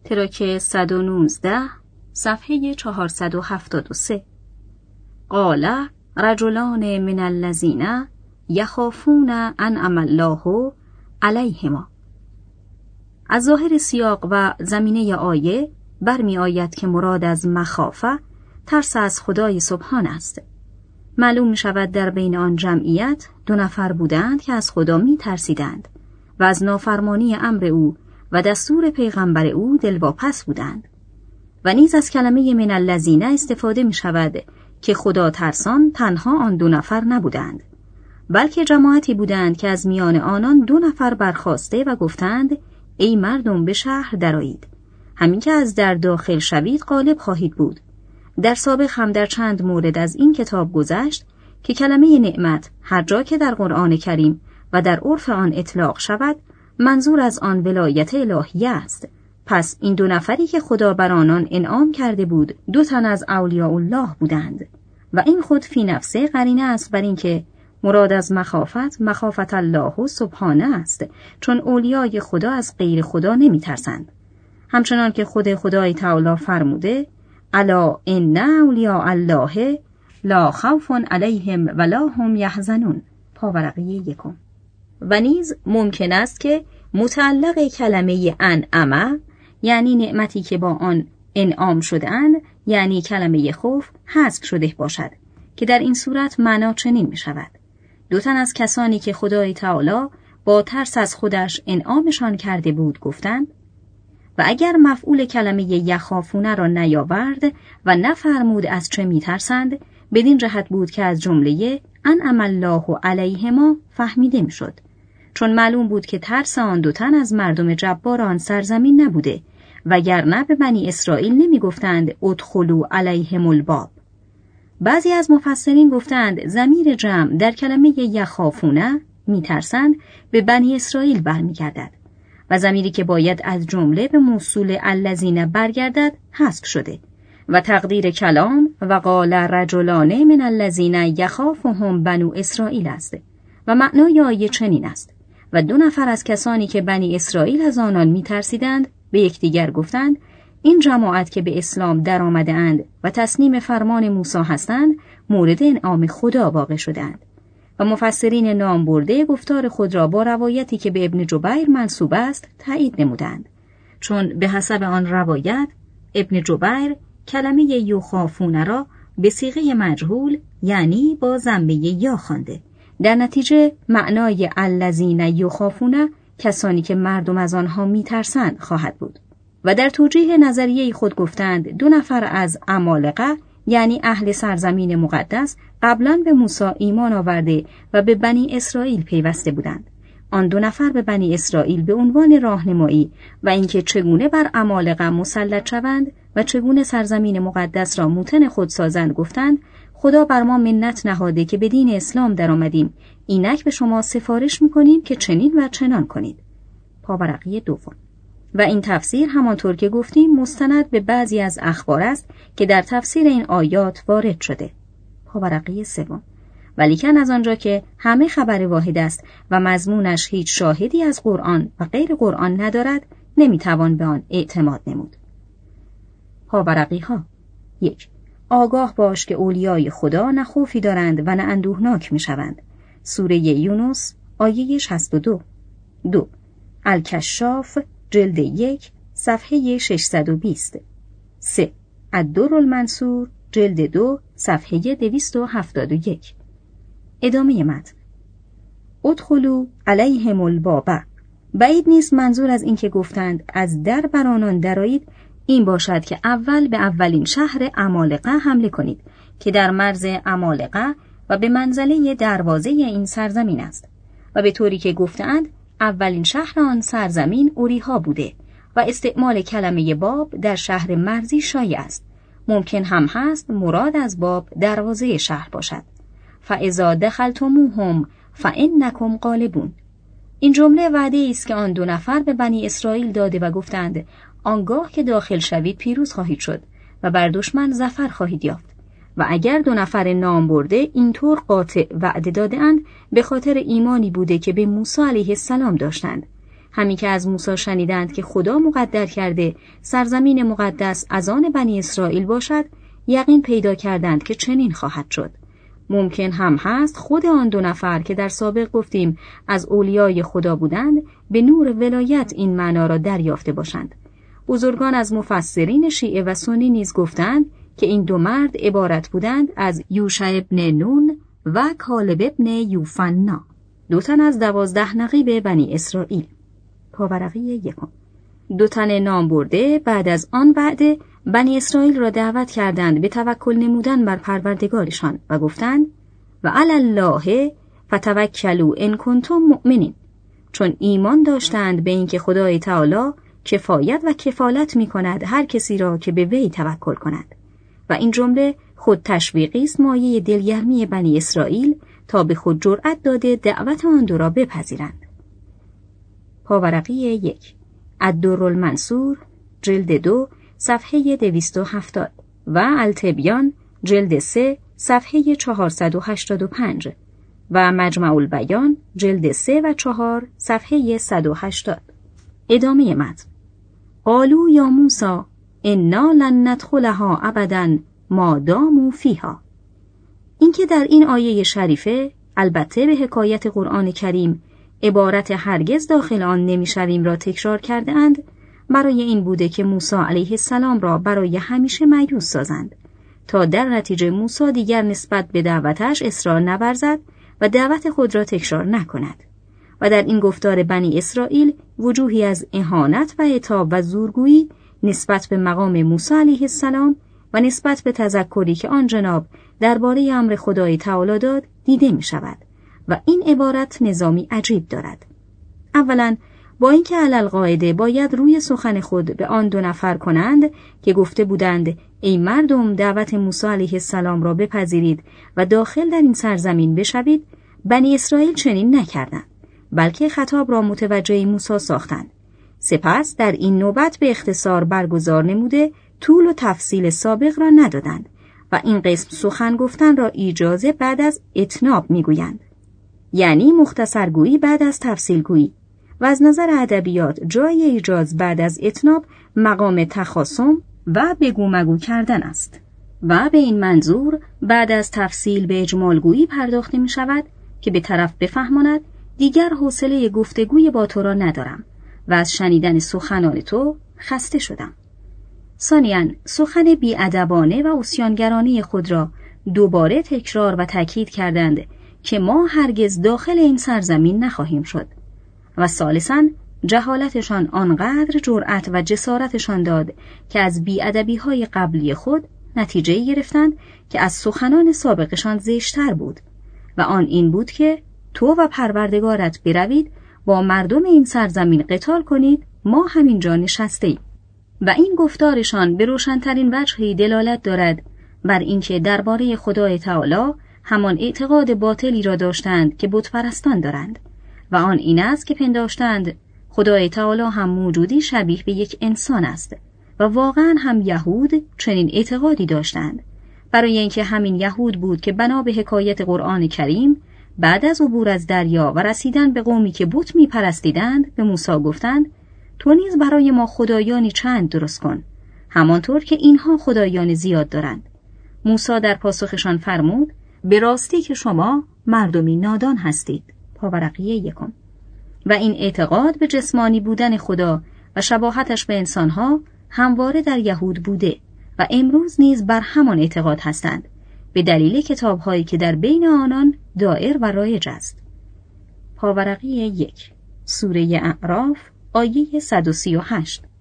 تراک 119 صفحه 473. قال رجلان من الذین یخافون انعم الله علیهما. از ظاهر سیاق و زمینه آیه برمی آید که مراد از مخافه ترس از خدای سبحان است. معلوم می شود در بین آن جمعیت 2 نفر بودند که از خدا می ترسیدند و از نافرمانی امر او و دستور پیغمبر او دلواپس بودند. و نیز از کلمه من الذین استفاده می شود که خدا ترسان تنها آن 2 نفر نبودند، بلکه جماعتی بودند که از میان آنان 2 نفر برخاسته و گفتند ای مردم به شهر درآیید، همین که از در داخل شوید غالب خواهید بود. در سابق هم در چند مورد از این کتاب گذشت که کلمه نعمت هر جا که در قرآن کریم و در عرف آن اطلاق شود منظور از آن ولایت الهیه است. پس این 2 نفری که خدا بر آنان انعام کرده بود 2 تن از اولیاء الله بودند و این خود فی نفسه قرینه است بر این که مراد از مخافت الله سبحانه است، چون اولیای خدا از غیر خدا نمی ترسند. همچنان که خود خدای تعالی فرموده الا ان اولیاء الله لا خوف علیهم ولا هم یحزنون، پاورقی 1. و نیز ممکن است که متعلق کلمه انعم یعنی نعمتی که با آن انعام شده‌اند یعنی کلمه خوف حذف شده باشد که در این صورت معنا چنین می شود 2 تن از کسانی که خدای تعالی با ترس از خودش انعامشان کرده بود گفتند. و اگر مفعول کلمه یخافونه را نیاورد و نفرمود از چه می ترسند، بدین جهت بود که از جمله انعم الله علیهما فهمیده می شد، چون معلوم بود که ترس آن 2 تن از مردم جبار آن سرزمین نبوده، وگرنه به بنی اسرائیل نمی گفتند ادخلوا علیهم الباب. بعضی از مفسرین گفتند ضمیر جمع در کلمه یخافونه می ترسند به بنی اسرائیل برمیگردد و ضمیری که باید از جمله به موصول الذین برگردد حذف شده و تقدیر کلام و قال رجلان من الذین یخافهم بنو اسرائیل است و معنای آیه چنین است و 2 نفر از کسانی که بنی اسرائیل از آنان می ترسیدند به یکدیگر گفتند این جماعت که به اسلام در آمده اند و تسلیم فرمان موسی هستند مورد انعام خدا واقع شدند. و مفسرین نام برده گفتار خود را با روایتی که به ابن جبیر منسوب است تایید نمودند، چون به حسب آن روایت ابن جبیر کلمه یخافون را به صیغه مجهول یعنی با ضمه یا خوانده. در نتیجه معنای الذین یخافون کسانی که مردم از آنها میترسند خواهد بود. و در توجیه نظریه خود گفتند 2 نفر از عمالقه یعنی اهل سرزمین مقدس قبلا به موسی ایمان آورده و به بنی اسرائیل پیوسته بودند. آن 2 نفر به بنی اسرائیل به عنوان راهنمایی و اینکه چگونه بر عمالقه مسلط شوند و چگونه سرزمین مقدس را موطن خود سازند گفتند خدا بر ما منت نهاده که به دین اسلام در آمدیم، اینک به شما سفارش می‌کنیم که چنین و چنان کنید. پاورقی 2. و این تفسیر همانطور که گفتیم مستند به بعضی از اخبار است که در تفسیر این آیات وارد شده. پاورقی 3. ولیکن از آنجا که همه خبر واحد است و مضمونش هیچ شاهدی از قرآن و غیر قرآن ندارد نمیتوان به آن اعتماد نمود. پاورقی ها 1. آگاه باش که اولیای خدا نه خوفی دارند و نه اندوهناک میشوند. سوره یونس آیه 62. 2. الکشاف جلد 1 صفحه 620. 3. الدر المنصور جلد 2 صفحه 271. ادامه متن. ادخلوا علیهم الباب. بعید نیست منظور از این که گفتند از در بر آنان درآیید این باشد که اول به اولین شهر عمالقه حمله کنید که در مرز عمالقه و به منزله دروازه این سرزمین است و به طوری که گفتند اولین شهر آن سرزمین اوریها بوده و استعمال کلمه باب در شهر مرزی شایع است. ممکن هم هست مراد از باب دروازه شهر باشد. فاذا دخلتموهم فانکم غالبون. این جمله وعده است که آن 2 نفر به بنی اسرائیل داده و گفتند آنگاه که داخل شوید پیروز خواهید شد و بر دشمن ظفر خواهید یافت. و اگر 2 نفر نام برده اینطور قاطع وعده داده‌اند به خاطر ایمانی بوده که به موسی علیه السلام داشتند. همین که از موسی شنیدند که خدا مقدر کرده سرزمین مقدس از آن بنی اسرائیل باشد، یقین پیدا کردند که چنین خواهد شد. ممکن هم هست خود آن 2 نفر که در سابق گفتیم از اولیای خدا بودند به نور ولایت این معنا را دریافته باشند. بزرگان از مفسرین شیعه و سنی نیز گفتند که این 2 مرد عبارت بودند از یوشع ابن نون و کالب ابن یوفنا، 2 تن از 12 نقیب بنی اسرائیل. پاورقی 1. 2 تن نام برده بعد از آن وعده بنی اسرائیل را دعوت کردند به توکل نمودن بر پروردگارشان و گفتند و علی الله فتوکلوا ان کنتم مؤمنین، چون ایمان داشتند به اینکه خدای تعالی کفایت و کفالت می کند هر کسی را که به وی توکل کند. و این جمله خود تشویقی است مایه دلگرمی بنی اسرائیل تا به خود جرأت داده دعوت آن 2 را بپذیرند. پاورقی 1. الدرالمنصور جلد 2 صفحه 270 و التبیان جلد 3 صفحه 485 و مجمع البیان جلد 3 و 4 صفحه 180. ادامه متن. قالوا یا موسی انا لن ندخلها ابدا ما داموا فیها. اینکه در این آیه شریفه البته به حکایت قرآن کریم عبارت هرگز داخل آن نمیشویم را تکرار کرده اند، برای این بوده که موسی علیه السلام را برای همیشه مایوس سازند تا در نتیجه موسی دیگر نسبت به دعوتش اصرار نورزد و دعوت خود را تکرار نکند. و در این گفتار بنی اسرائیل وجوهی از اهانت و عتاب و زورگویی نسبت به مقام موسی علیه السلام و نسبت به تذکری که آن جناب درباره امر خدای تعالی داد دیده می شود و این عبارت نظامی عجیب دارد. اولا با اینکه علالقاعده باید روی سخن خود به آن 2 نفر کنند که گفته بودند ای مردم دعوت موسی علیه السلام را بپذیرید و داخل در این سرزمین بشوید، بنی اسرائیل چنین نکردند، بلکه خطاب را متوجه موسی ساختند. سپس در این نوبت به اختصار برگزار نموده طول و تفصیل سابق را ندادند و این قسم سخن گفتن را ایجاز بعد از اتناب میگویند، یعنی مختصرگویی بعد از تفصیلگویی، و از نظر ادبیات جای ایجاز بعد از اتناب مقام تخاصم و بگو مگو کردن است و به این منظور بعد از تفصیل به اجمالگویی پرداخته می شود که به طرف بفهماند دیگر حوصله گفتگوی با تو را ندارم و از شنیدن سخنان تو خسته شدم. ثانیاً سخن بی‌ادبانه و عصیانگرانه خود را دوباره تکرار و تاکید کردند که ما هرگز داخل این سرزمین نخواهیم شد. و ثالثاً جهالتشان آنقدر جرأت و جسارتشان داد که از بی‌ادبی‌های قبلی خود نتیجه گرفتند که از سخنان سابقشان زشتر بود و آن این بود که تو و پروردگارت بروید با مردم این سرزمین قتال کنید، ما همینجا نشسته‌ایم. و این گفتارشان به روشن‌ترین وجهی دلالت دارد بر اینکه درباره خدای تعالی همان اعتقاد باطلی را داشتند که بت‌پرستان دارند و آن این است که پنداشتند خدای تعالی هم موجودی شبیه به یک انسان است و واقعا هم یهود چنین اعتقادی داشتند. برای اینکه همین یهود بود که بنا به حکایت قرآن کریم بعد از عبور از دریا و رسیدن به قومی که بت می‌پرستیدند به موسی گفتند تو نیز برای ما خدایانی چند درست کن، همانطور که اینها خدایان زیاد دارند. موسی در پاسخشان فرمود به راستی که شما مردمی نادان هستید. پاورقی 1. و این اعتقاد به جسمانی بودن خدا و شباهتش به انسانها همواره در یهود بوده و امروز نیز بر همان اعتقاد هستند به دلیل کتاب‌هایی که در بین آنان دائر و رایج است. پاورقی 1 سوره اعراف آیه 138